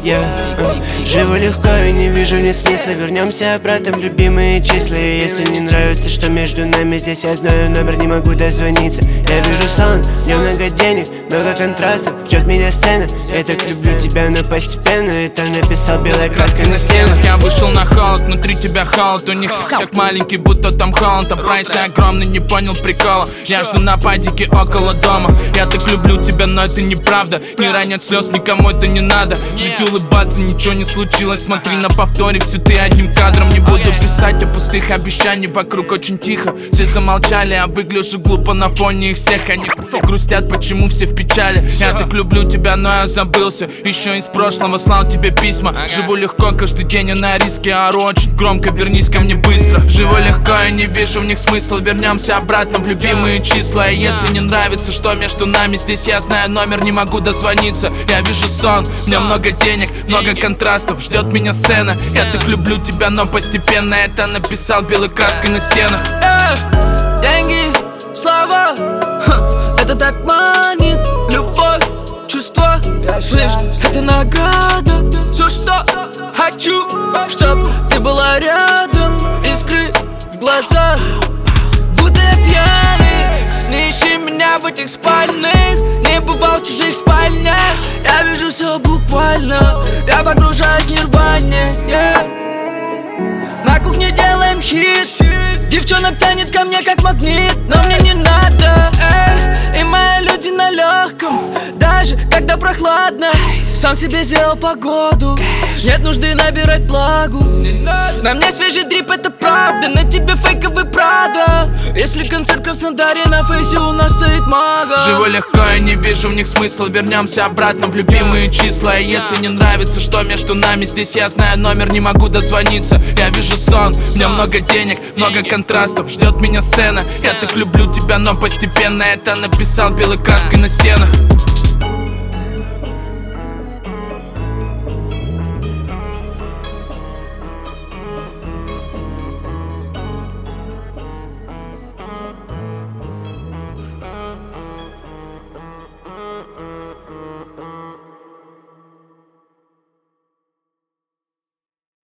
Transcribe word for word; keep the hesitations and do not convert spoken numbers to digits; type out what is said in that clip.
yeah, uh. Живу легко и не вижу ни смысла. Вернемся обратно в любимые числа. И если не нравится, что между нами, здесь я знаю номер, не могу дозвониться. Я вижу сон, в нем много денег, много контрастов, ждет меня сцена. Я так люблю тебя, но постепенно это написал белой краской на стенах. Я вышел на холод, внутри тебя холод. У них как маленький, будто там Холланд. А прайс огромный, не понял прикола. Я жду на падике около дома. Я так люблю тебя, но это неправда. Не ранят слез, никому это не надо. Жить, улыбаться, ничего не случилось. Смотри на повторе, всю ты одним кадром. Не буду писать о пустых обещаний. Вокруг очень тихо, все замолчали. А выгляжу глупо на фоне их всех. Они грустят, почему все в печали. Я так люблю тебя, но я забылся. Еще из прошлого слал тебе письма. Живу легко, каждый день я на риске. Ору очень громко, вернись ко мне быстро. Живу легко, я не вижу в них смысла. Вернемся обратно в любимые числа. И если не нравится, что между нами, здесь я знаю номер, не могу дозвониться. Я вижу сон, в нем много денег, много контрастов, ждет меня сцена. Я так люблю тебя, но постепенно это написал белой краской на стенах. Деньги, слава, это так манит. Любовь, чувство, слышь, это награда. Все, что хочу, чтоб ты была рядом. Искры в глазах, будто я пьяный. Не ищи меня в этих спальных, не бывал в чужих спальнях. Я вижу все буквально, я погружаюсь в нирване, yeah. На кухне делаем хит, девчонок тянет ко мне как магнит. Но мне не надо, эй, и мои люди на легком, даже когда прохладно. Сам себе сделал погоду, нет нужды набирать влагу. На мне свежий дрип, это правда, на тебе фейковый Прада. Если концерт в Краснодаре, на фейсе у нас стоит мага. Живу легко, я не вижу в них смысла. Вернемся обратно в любимые числа. И если не нравится, что между нами, здесь я знаю номер, не могу дозвониться. Я вижу сон, в нем много денег, много контрастов, ждет меня сцена. Я так люблю тебя, но постепенно это написал белой краской на стенах.